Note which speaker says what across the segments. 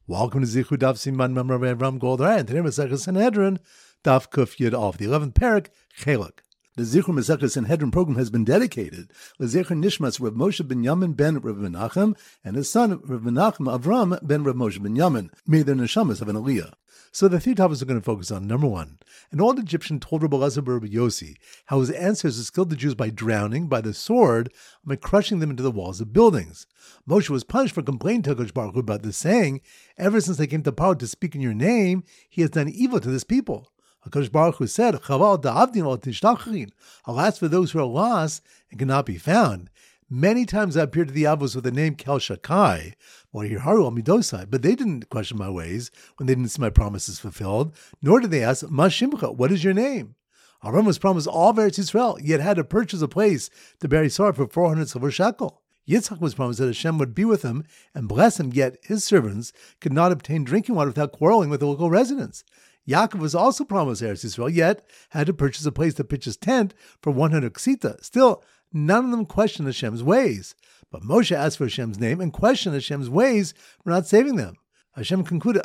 Speaker 1: Welcome to Zichu Daf Siman Memra Ram Goldar, and today Masechus Sanhedrin Daf Kuf Yud Alf, the 11th parak Chelek. The Zichu Masechus Sanhedrin program has been dedicated to Zecher Nishmas Rav Moshe ben Yamin ben Rav Menachem and his son Rav Menachem Avram ben Rav Moshe ben Yamin. May their neshamas have an aliyah. So the three topics we're going to focus on. Number one, an old Egyptian told Rabbi Elazar bar Rabbi Yossi how his ancestors killed the Jews by drowning, by the sword, and by crushing them into the walls of buildings. Moshe was punished for complaining to HaKadosh Baruch Hu about this, saying, "Ever since I came to power to speak in your name, he has done evil to this people." HaKadosh Baruch Hu said, "Chaval da'avdin al tishtachin." Alas for those who are lost and cannot be found. Many times I appeared to the Avos with the name Kel Shakai, or Yirharu al Midosai, but they didn't question my ways when they didn't see my promises fulfilled, nor did they ask, "Ma Shimcha, what is your name?" Avram was promised all of Eretz Yisrael, yet had to purchase a place to bury Sarah for 400 silver shekel. Yitzchak was promised that Hashem would be with him and bless him, yet his servants could not obtain drinking water without quarreling with the local residents. Yaakov was also promised Eretz Yisrael, yet had to purchase a place to pitch his tent for 100 ksita. Still, none of them questioned Hashem's ways. But Moshe asked for Hashem's name and questioned Hashem's ways for not saving them. Hashem concluded,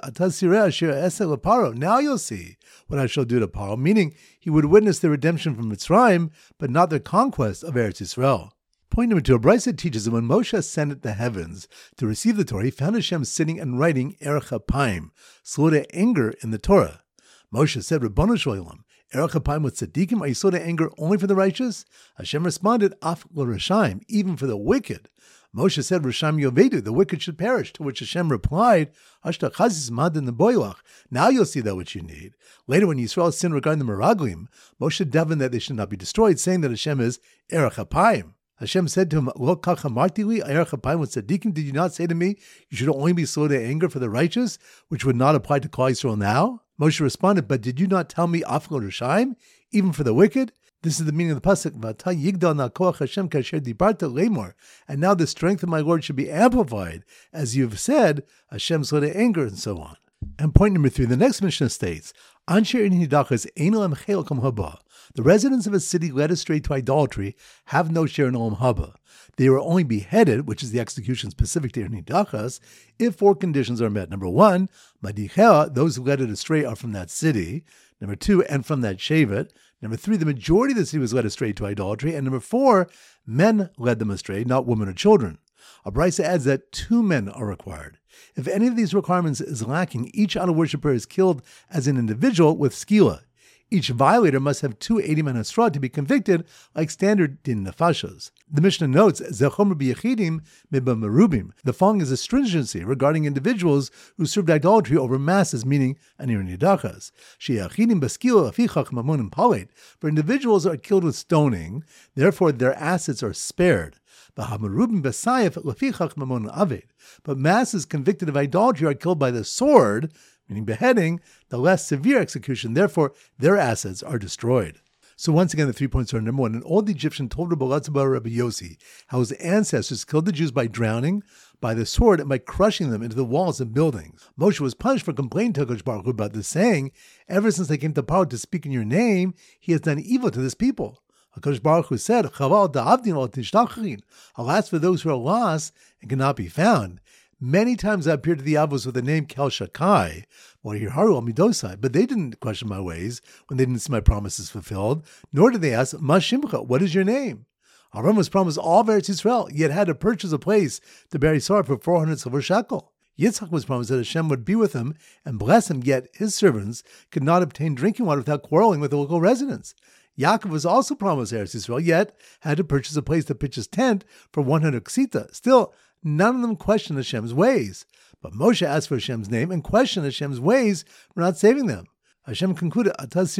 Speaker 1: "Now you'll see what I shall do to Paro," meaning he would witness their redemption from Mitzrayim, but not their conquest of Eretz Yisrael. Point number two, a Brisa teaches that when Moshe ascended the heavens to receive the Torah, he found Hashem sitting and writing Erech HaPaim, slow to anger in the Torah. Moshe said, "Ribono shel olam, Erech HaPaim with tzaddikim, are you slow to anger only for the righteous?" Hashem responded, "Af l'rashaim, even for the wicked." Moshe said, "Rasham yovedu, the wicked should perish," to which Hashem replied, "Ashta chazis madin the boilach, now you'll see that which you need." Later, when Yisrael sinned regarding the Meraglim, Moshe davened that they should not be destroyed, saying that Hashem is Erech HaPaim. Hashem said to him, "Lo kach hamarti li, Erech HaPaim with tzaddikim, did you not say to me, you should only be slow to anger for the righteous, which would not apply to Klal Yisrael now?" Moshe responded, "But did you not tell me af l'rashaim, even for the wicked?" This is the meaning of the pasuk. V'ata yigdal na koach Hashem kasher dibarta lemor. And now the strength of my Lord should be amplified, as you have said, Hashem slow to anger, and so on. And point number three, the next Mishnah states, Ansher in hidachas ein lam chel kam haba. The residents of a city led astray to idolatry have no share in olam haba. They were only beheaded, which is the execution specific to Nidachas, if four conditions are met. Number one, Madichea, those who led it astray are from that city. Number two, and from that Shevet. Number three, the majority of the city was led astray to idolatry. And number four, men led them astray, not women or children. A Brisa adds that 2 men are required. If any of these requirements is lacking, each idol worshiper is killed as an individual with skila. Each violator must have 2 80 men to be convicted, like standard din nefashos. The Mishnah notes, Zechomer b'yechidim miba merubim. The following is a stringency regarding individuals who served idolatry over masses, meaning anir nidachas. Sheyachidim b'skila afichach mamonim palet. For individuals are killed with stoning, therefore their assets are spared. V'hamerubim b'sayef lefichach mamonim aved. But masses convicted of idolatry are killed by the sword, meaning beheading, the less severe execution, therefore their assets are destroyed. So once again, the 3 points are: number one, an old Egyptian told Rabbi Elazar bar Rabbi Yossi how his ancestors killed the Jews by drowning, by the sword, and by crushing them into the walls of buildings. Moshe was punished for complaining to HaKadosh Baruch Hu about this, saying, "Ever since I came to power to speak in your name, he has done evil to this people." HaKadosh Baruch Hu said, "Chaval da'avdin al tishtachin." Alas for those who are lost and cannot be found. Many times I appeared to the Avos with the name Kel Shakai, or Yirharu al Midosai, but they didn't question my ways when they didn't see my promises fulfilled, nor did they ask, "Ma Shimcha, what is your name?" Avram was promised all of Eretz Yisrael, yet had to purchase a place to bury Sarah for 400 silver shekel. Yitzchak was promised that Hashem would be with him and bless him, yet his servants could not obtain drinking water without quarreling with the local residents. Yaakov was also promised Eretz Yisrael, yet had to purchase a place to pitch his tent for 100 ksita. Still, none of them questioned Hashem's ways. But Moshe asked for Hashem's name and questioned Hashem's ways for not saving them. Hashem concluded,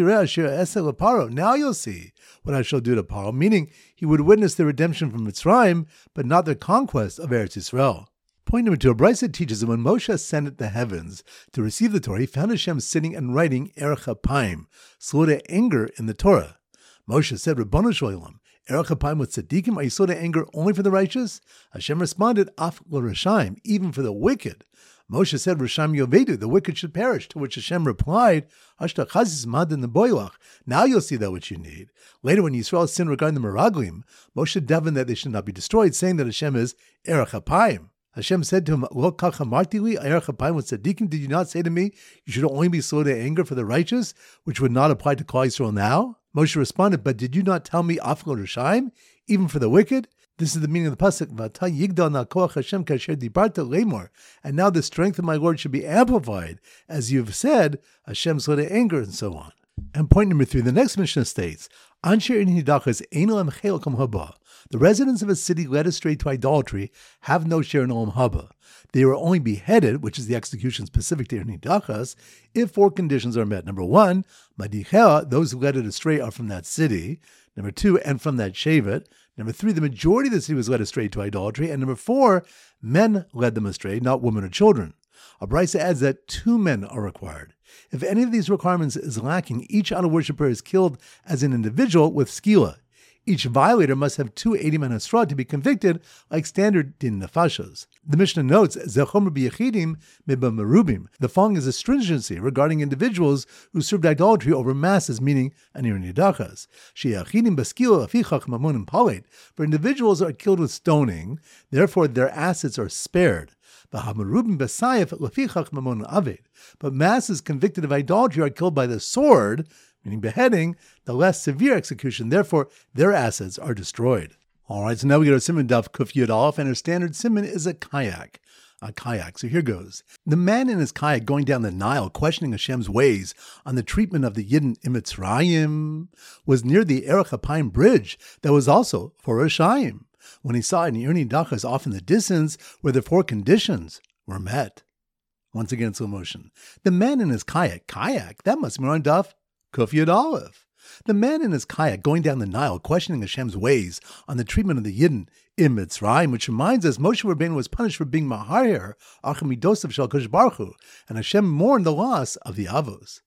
Speaker 1: "Now you'll see what I shall do to Paro," meaning he would witness their redemption from Mitzrayim, but not their conquest of Eretz Yisrael. Point number two, a Brisa teaches that when Moshe ascended the heavens to receive the Torah, he found Hashem sitting and writing Erech HaPaim, slow to anger in the Torah. Moshe said, "Ribono shel olam, Erech HaPaim with tzaddikim, are you slow to anger only for the righteous?" Hashem responded, "Af l'rashaim, even for the wicked." Moshe said, "Rasham yovedu, the wicked should perish," to which Hashem replied, "Ashta chazis madin the boilach, now you'll see that which you need." Later, when Yisrael sinned regarding the Meraglim, Moshe davened that they should not be destroyed, saying that Hashem is Erech HaPaim. Hashem said to him, Lo kach amarti li ayar chapayim tzadikim, did you not say to me, you should only be slow to anger for the righteous, which would not apply to Klal Yisrael now? Moshe responded, but did you not tell me aflo Rishaim, even for the wicked? This is the meaning of the pasuk. V'ata yigdal na koach Hashem kasher dibarta lemor. And now the strength of my Lord should be amplified, as you have said, Hashem slow to anger, and so on. And point number 3, the next Mishnah states, Ansher in hidachas ein lam chelkom haba. The residents of a city led astray to idolatry have no share in olam haba. They were only beheaded, which is the execution specific to hidachas, if 4 conditions are met. Number 1, madichea, those who led it astray are from that city. Number 2, and from that shevet. Number 3, the majority of the city was led astray to idolatry. And number 4, men led them astray, not women or children. A Brisa adds that 2 men are required. If any of these requirements is lacking, each idol worshiper is killed as an individual with skila. Each violator must have 2 80 men Hasra to be convicted, like standard din nefashos. The Mishnah notes, Zechomer b'yechidim miba merubim. The following is a stringency regarding individuals who served idolatry over masses, meaning anir nidachas. She'yechidim b'skila afichach mamonim palet. For individuals are killed with stoning, therefore their assets are spared. But masses convicted of idolatry are killed by the sword, meaning beheading, the less severe execution. Therefore, their assets are destroyed. All right, so now we get our Siman Daf Kuf Yud Aleph, and our standard Siman is a kayak. So here goes. The man in his kayak going down the Nile, questioning Hashem's ways on the treatment of the Yidden in Mitzrayim, was near the Erech HaPayim bridge that was also for Rishayim, when he saw an Irni Dachas off in the distance where the 4 conditions were met. Once again, slow motion. The man in his kayak, that must be on Daf Kuf Yud Aleph. The man in his kayak going down the Nile, questioning Hashem's ways on the treatment of the Yidden in Mitzrayim, which reminds us Moshe Rabbeinu was punished for being Mahayer, Achamidosav Shel Kodesh Baruch Hu, and Hashem mourned the loss of the Avos.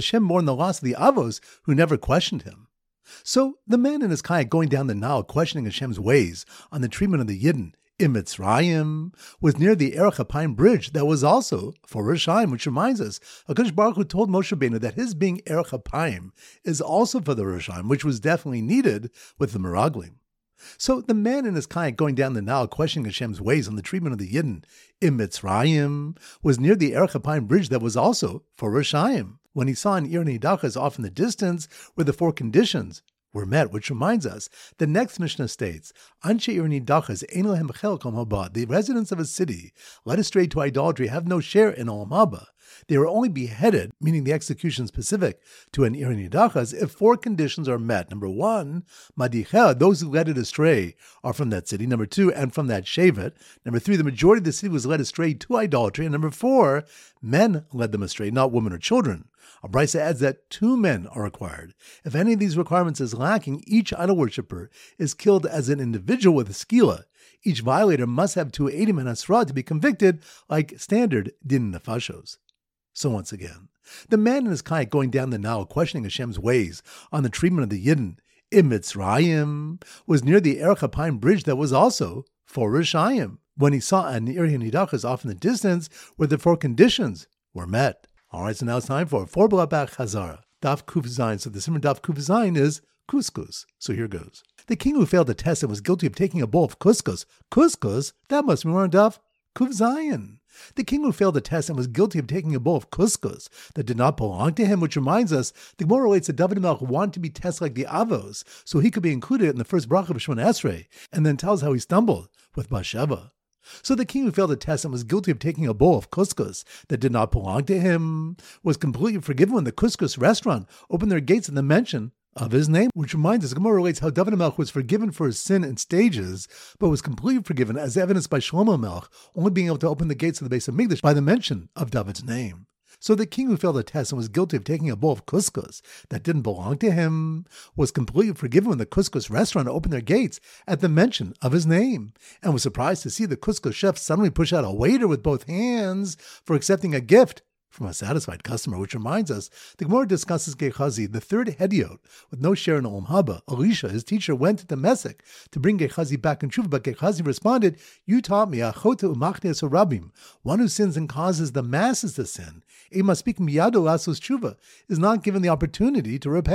Speaker 1: Who never questioned him. So the man in his kayak going down the Nile, questioning Hashem's ways on the treatment of the Yidden in Mitzrayim, was near the Erech HaPayim bridge that was also for Rishayim, which reminds us, HaKadosh Baruch Hu told Moshe Rabbeinu that his being Erech HaPayim is also for the Rishayim, which was definitely needed with the Meraglim. So the man in his kayak going down the Nile, questioning Hashem's ways on the treatment of the Yidden in Mitzrayim, was near the Erech HaPayim bridge that was also for Rishayim, when he saw an Ir Nidachas off in the distance where the 4 conditions were met, which reminds us, the next Mishnah states, Anshe Ir Nidachas ein lehem chelkom haba. The residents of a city led astray to idolatry have no share in olam haba. They were only beheaded, meaning the execution specific to an Ir Nidachas, if 4 conditions are met. Number 1, madichel, those who led it astray are from that city. Number 2, and from that shevet. Number 3, the majority of the city was led astray to idolatry. And number 4, men led them astray, not women or children. A Brisa adds that 2 men are required. If any of these requirements is lacking, each idol worshiper is killed as an individual with a skila. Each violator must have 2 80 men Hasra to be convicted, like standard din nefashos. So once again, the man in his kayak going down the Nile, questioning Hashem's ways on the treatment of the Yidden in Mitzrayim, was near the Erech HaPayim bridge that was also for Rishayim, when he saw an Ir Nidachas off in the distance where the 4 conditions were met. All right, so now it's time for 4 Blabach Chazara. Daf Kuf Zayin. So the Simon Daf Kuf Zayin is couscous. So here goes. The king who failed the test and was guilty of taking a bowl of couscous. Couscous? That must be more on Daf Kuf Zayin. The king who failed the test and was guilty of taking a bowl of couscous that did not belong to him, which reminds us, the Gemara relates that David Melch wanted to be tested like the Avos, so he could be included in the first bracha of Shemona Esrei, and then tells how he stumbled with Bathsheba. So the king who failed the test and was guilty of taking a bowl of couscous that did not belong to him was completely forgiven when the couscous restaurant opened their gates in the mention of his name, which reminds us, Gemara relates how David Melch was forgiven for his sin in stages, but was completely forgiven as evidenced by Shlomo Melch only being able to open the gates of the Beis Hamikdash by the mention of David's name. So the king who failed the test and was guilty of taking a bowl of couscous that didn't belong to him was completely forgiven when the couscous restaurant opened their gates at the mention of his name, and was surprised to see the couscous chef suddenly push out a waiter with both hands for accepting a gift from a satisfied customer, which reminds us, the Gemara discusses Gehazi, the 3rd Hediot, with no share in Olam Haba. Elisha, his teacher, went to Damascus to bring Gehazi back in Tshuva, but Gehazi responded, "You taught me, Achota umachnes harabim, one who sins and causes the masses to sin, ema speak miyado asos Tshuva, is not given the opportunity to repent."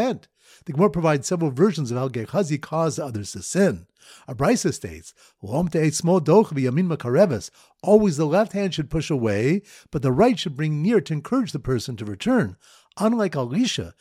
Speaker 1: The Gemara provides several versions of how Gehazi caused others to sin. A Brisa states, always the left hand should push away, but the right should bring near to encourage the person to return. Unlike Elisha,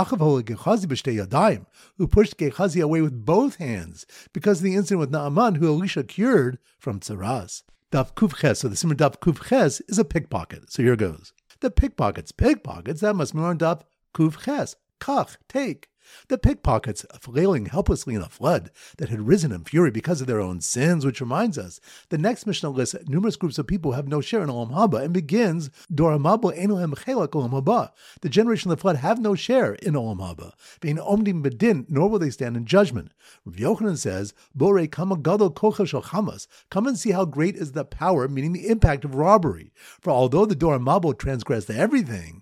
Speaker 1: who pushed Gehazi away with both hands because of the incident with Naaman, who Elisha cured from tzaras. Daf Kuf Ches, so the Simmer Daf Kuf Ches is a pickpocket. So here goes. The pickpockets, that must be on Daf Kuf Ches. Kach, take. The pickpockets, flailing helplessly in a flood that had risen in fury because of their own sins, which reminds us, the next Mishnah lists numerous groups of people who have no share in Olam Haba and begins, Dor HaMabul Eino Hem Chelak Olam Haba. The generation of the flood have no share in Olam Haba. Being Omdim Bedin, nor will they stand in judgment. Rav Yochanan says, Borei Kama Gadol Kocha Shel Chamas. Come and see how great is the power, meaning the impact of robbery. For although the Dor HaMabul transgressed everything,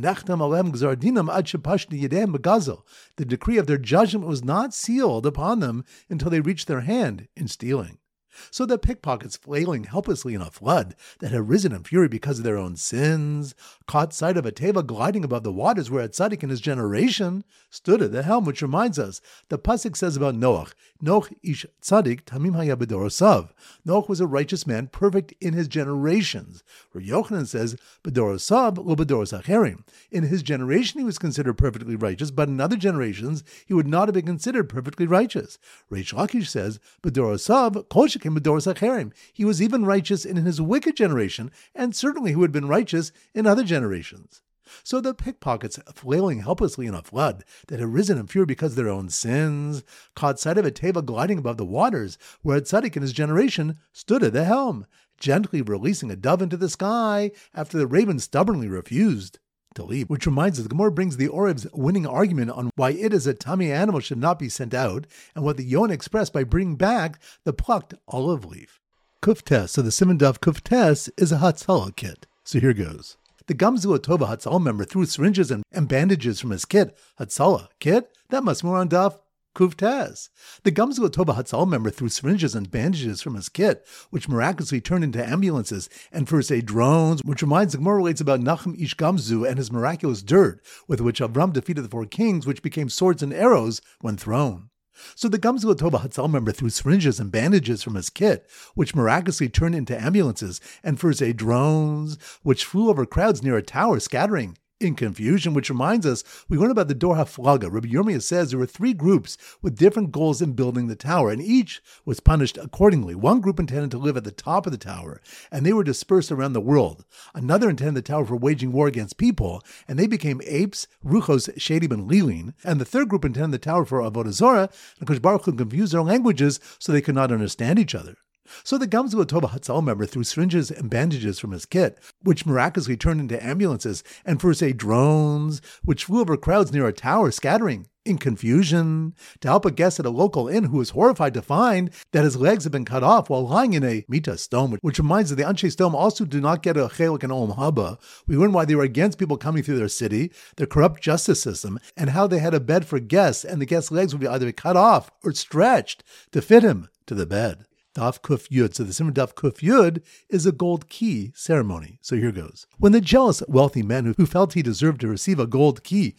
Speaker 1: the decree of their judgment was not sealed upon them until they reached their hand in stealing. So the pickpockets, flailing helplessly in a flood that had risen in fury because of their own sins, caught sight of a teva gliding above the waters where a tzaddik in his generation stood at the helm, which reminds us, the pasuk says about Noach, Noach ish tzaddik tamim haya b'dorosav. Noach was a righteous man, perfect in his generations. Rav Yochanan says, b'dorosav lo b'doros acherim. In his generation he was considered perfectly righteous, but in other generations he would not have been considered perfectly righteous. Reish Lakish says, b'dorosav kol shekem b'doros acherim. He was even righteous in his wicked generation, and certainly he would have been righteous in other generations. So the pickpockets, flailing helplessly in a flood that had risen in fury because of their own sins, caught sight of a teva gliding above the waters, where a tzaddik in his generation stood at the helm, gently releasing a dove into the sky after the raven stubbornly refused to leave. Which reminds us, the Gemara brings the Orev's winning argument on why it as a tummy animal should not be sent out, and what the Yonah expressed by bringing back the plucked olive leaf. Kuftes, so the Siman Daf Kuftes is a Hatzalah kit. So here goes. The Gamzu Tova Hatzalah member threw syringes and bandages from his kit. Hatzalah kit? That must be more on Daf Kuftes. The Gamzu Tova Hatzalah member threw syringes and bandages from his kit, which miraculously turned into ambulances and first aid drones, which reminds the Gemara relates about Nachum Ish Gamzu and his miraculous dirt, with which Avram defeated the four kings, which became swords and arrows when thrown. So the Gamzu Tova Hatzalah member threw syringes and bandages from his kit, which miraculously turned into ambulances and first aid drones, which flew over crowds near a tower, scattering in confusion, which reminds us, we learn about the Dor HaFlaga. Rabbi Yirmiyah says there were three groups with different goals in building the tower, and each was punished accordingly. One group intended to live at the top of the tower, and they were dispersed around the world. Another intended the tower for waging war against people, and they became apes, ruchos, shadim, and lilin. And the third group intended the tower for avodah zarah, and Kosh Baruch Hu confused their languages so they could not understand each other. So the Gamzu Tova Hatzalah member threw syringes and bandages from his kit, which miraculously turned into ambulances and first aid drones, which flew over crowds near a tower, scattering in confusion, to help a guest at a local inn who was horrified to find that his legs had been cut off while lying in a mita stone, which reminds us the Anshe Stone also do not get a chelik in Olam Haba. We learn why they were against people coming through their city, their corrupt justice system, and how they had a bed for guests, and the guest's legs would be either cut off or stretched to fit him to the bed. Daf Kuf Yud. So the Simmer Daf Kuf Yud is a gold key ceremony. So here goes. When the jealous, wealthy man who felt he deserved to receive a gold key,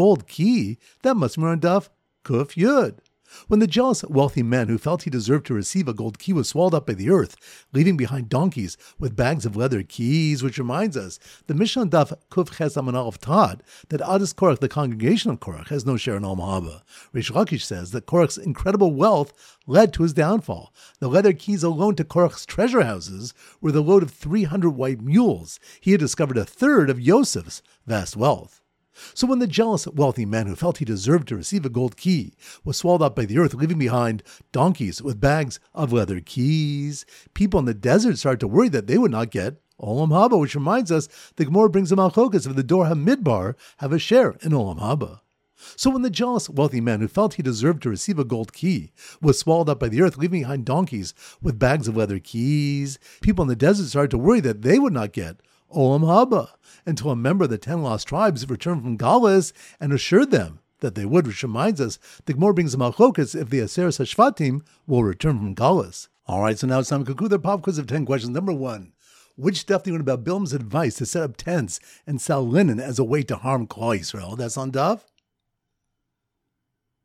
Speaker 1: that must be on Daf Kuf Yud. When the jealous, wealthy man who felt he deserved to receive a gold key was swallowed up by the earth, leaving behind donkeys with bags of leather keys, which reminds us, the Mishnah Daf Kuf Ches Amud Aleph taught that Adis Korach, the congregation of Korach, has no share in Olam Haba. Reish Lakish says that Korach's incredible wealth led to his downfall. The leather keys alone to Korach's treasure houses were the load of 300 white mules. He had discovered a third of Yosef's vast wealth. So when the jealous, wealthy man who felt he deserved to receive a gold key was swallowed up by the earth, leaving behind donkeys with bags of leather keys, people in the desert started to worry that they would not get Olam Haba, which reminds us the Gemara brings a malchokas of the Dor HaMidbar have a share in Olam Haba. So when the jealous, wealthy man who felt he deserved to receive a gold key was swallowed up by the earth, leaving behind donkeys with bags of leather keys, people in the desert started to worry that they would not get Olam Haba, until a member of the 10 lost tribes returned from Galus and assured them that they would, which reminds us, the Gemara brings a malchokas if the Aseres HaShvatim will return from Galus. Alright, so now it's time to conclude the pop quiz of 10 questions. Number 1. Which stuff do you learn about Bilam's advice to set up tents and sell linen as a way to harm Klal Yisrael? That's on Daf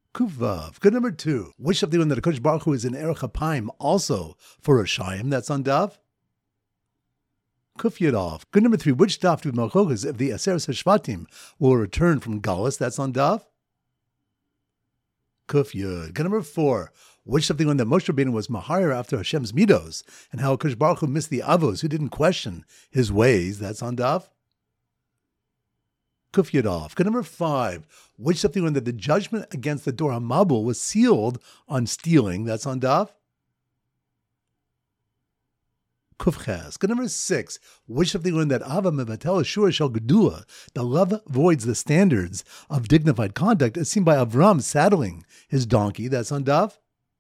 Speaker 1: Kuvav. Good number 2. Which of the one that HaKadosh Baruch Hu is in Erech HaPaim also for Rishayim? That's on Dav. Kuf Yudov. Good number 3. Which Dav to be Malchokas if the Aseres HaShvatim will return from Galus? That's on Dav. Kuf Yud. Good number 4. Which of the one that Moshe Rabbeinu was Mahir after Hashem's Midos, and how HaKadosh Baruch Hu missed the Avos who didn't question his ways? That's on Dav. Kuf Yudov. Good number 5. Which of the one that the judgment against the Dor HaMabul was sealed on stealing? That's on Dav. Kuf Ches. Good number 6. Which of the one that Ava Mevatel Ashur Shel Gedula, the love voids the standards of dignified conduct, as seen by Avram saddling his donkey? That's on Dav.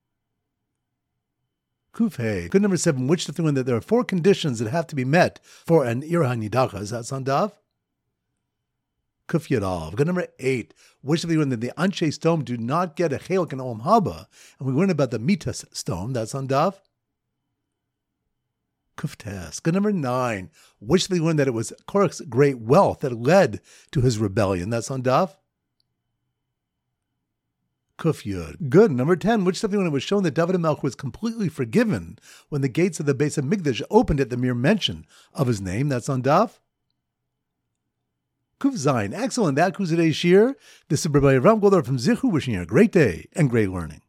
Speaker 1: Kuf Hey. Good number 7. Which of the one that there are 4 conditions that have to be met for an Ir HaNidachas? That's on Dav. Kuf Yadav. Good number 8. Which of the one that the Anshe stone do not get a Chelik and Olam Haba, and we learn about the Mitas stone? That's on Dav. Kuf Tes. Good number 9. Which of the one that it was Korach's great wealth that led to his rebellion? That's on Dav. Kuf Yud. Good. Number 10. Which of the one it was shown that David HaMelech was completely forgiven when the gates of the Beis HaMikdash opened at the mere mention of his name? That's on Dav. Kuf Zayin. Excellent. That concludes today's shir. This is Rabbi Ram Goldar from Zichu, wishing you a great day and great learning.